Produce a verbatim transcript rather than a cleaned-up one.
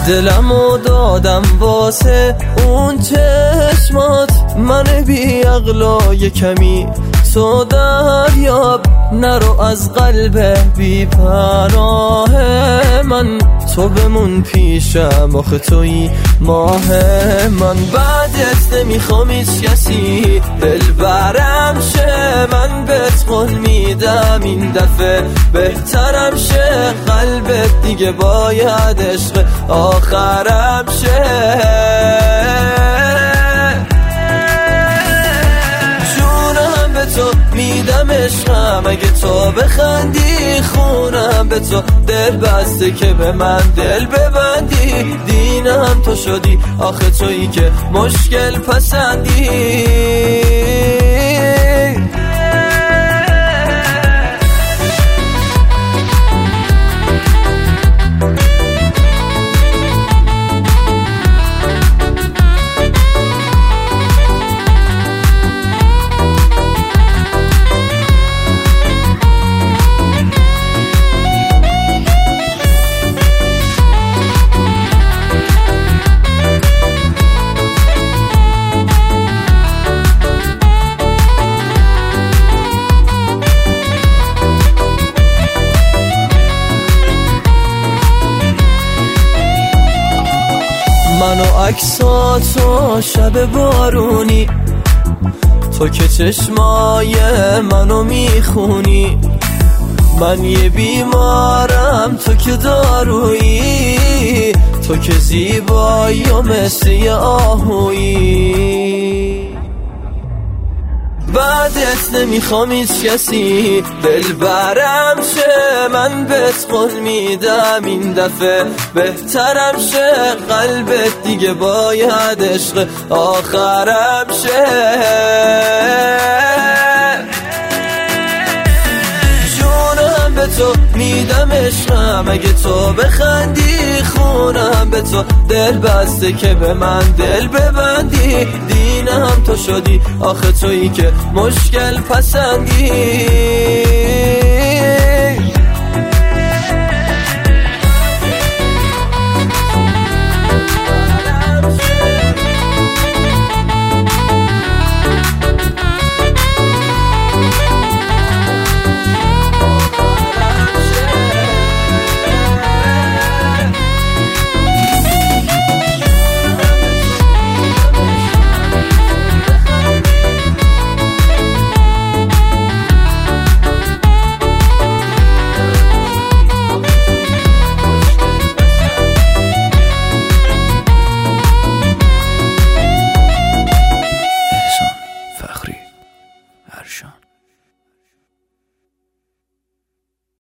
دلمو دادم واسه اون چشمات، من بی عقلا یه کمی تو دریاب، نرو از قلب بی پناه من، تو بمون پیشم آخه تویی ماه من. بعدت نمیخوام هیچ کسی دلبرم شه، من بهت قول میدم این دفعه بهترم شه، قلبت دیگه باید عشق آخرم شه. جونم به تو میدم عشقم، اگه تو بخندی خونم به تو دل بسته که به من دل ببندی، دینم تو شدی آخه تویی که مشکل پسندی. منو عکساتو شب بارونی، تو که چشمای منو میخونی، من یه بیمارم تو که دارویی، تو که زیبایی و مثل یه آهویی. بعدت نمیخوام هیچ کسی دلبرم شه، من بهت قول میدم این دفعه بهترم شه، قلبت دیگه باید عشق آخرم شه. جونم به تو میدم عشقم، اگه تو بخندی خونم به تو دل بسته که به من دل ببندی، دینم تو شدی آخه تویی که مشکل پسندی.